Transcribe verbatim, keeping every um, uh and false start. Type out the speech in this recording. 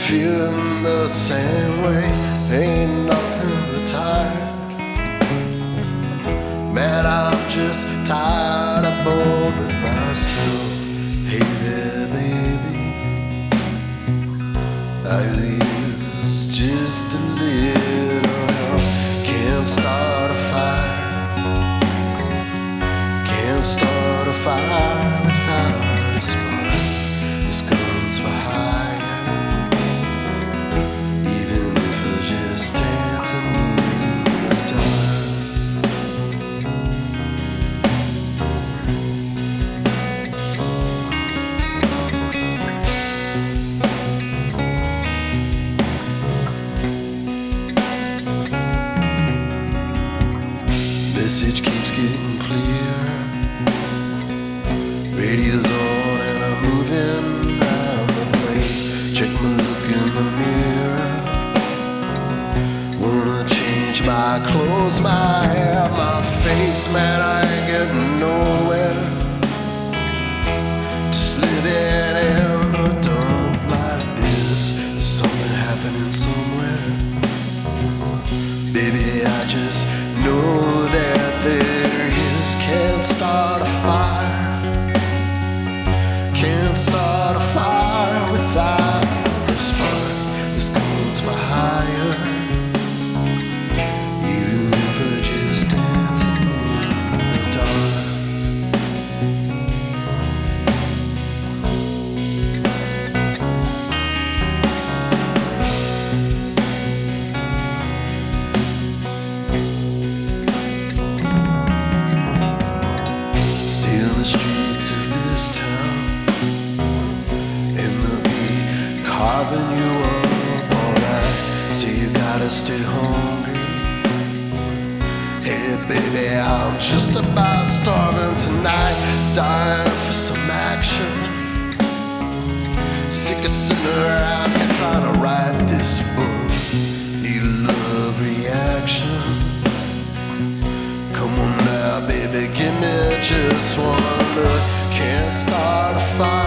feeling the same way. Ain't nothing but tired. Man, I'm just tired of bored with myself. Hey there, baby, I use just a little help. Can't start a fire. Can't start a fire without a spark. This gun's for hire. Even if I just dancing in the dark. Message keeps getting clearer. Radio's on and I'm moving around the place. Check my look in the mirror. Wanna change my clothes, my hair, my face. Man, I ain't getting nowhere. Just living in a dump like this. There's something happening somewhere. Baby, I just know that there is. Can't start a fire. Can't start a fire without a spark. This goes for higher. Even if we're just dancing in the dark. Still the streets of this town, and they'll be carving you up alright. So you gotta stay hungry. Hey baby, I'm just about starving tonight, dying for some action. Sick of sitting around here trying to write this book. Need a love reaction. Come on now, baby, give me just one look. Can't start a fire.